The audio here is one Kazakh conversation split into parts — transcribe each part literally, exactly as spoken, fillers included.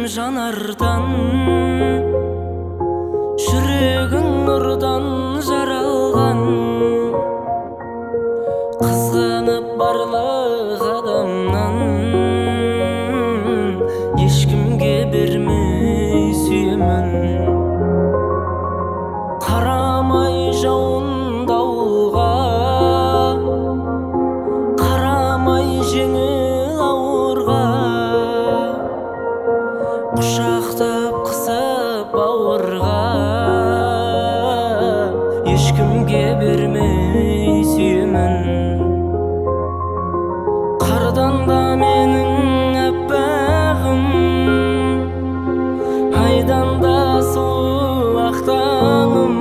жанардан, жүрегің нұрдан жаралған. Қызғанып барлық адамнан, ешкімге бермей сүйемін. Қарамай жауын дауылға, қарамай жеңіл ауырға, құшақтап қысып бауырға, ешкімге бермей сүйемін. Қардан да менің әппағым, айдан да сұлу ақ таңым,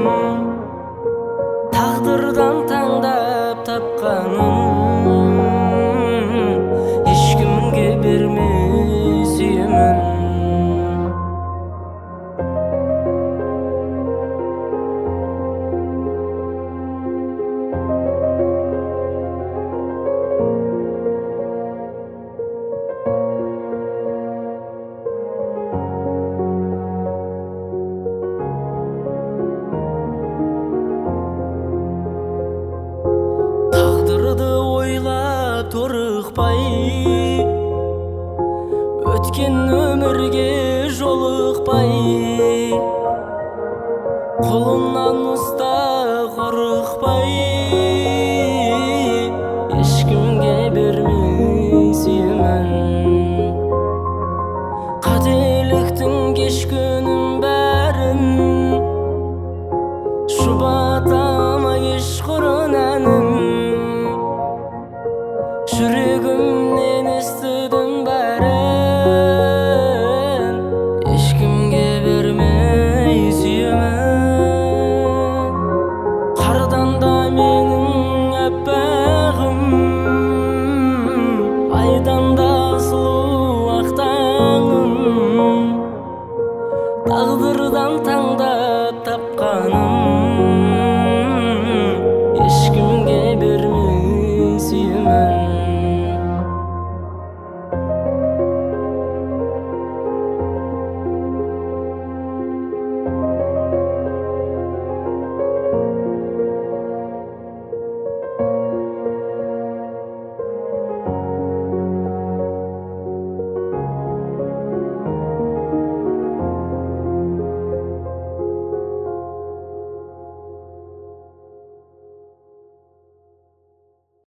тағдырдан таңдап тапқаным, ешкімге бермей сүйемін. Тағдырды ойлап торықпай, өткен өмірге жолықпай, қолымнан ұста қорықпай, ешкімге бермей сүйемін. Қателіктің кешкенін бәрін, жұбатама кешқұрын әнім. Жүрегімнен естідім бәрін, ешкімге бермей сүйемін. Қардан да менің әппағым, айдан да сұлу ақ таңым, тағдырдан таңдап тапқаным,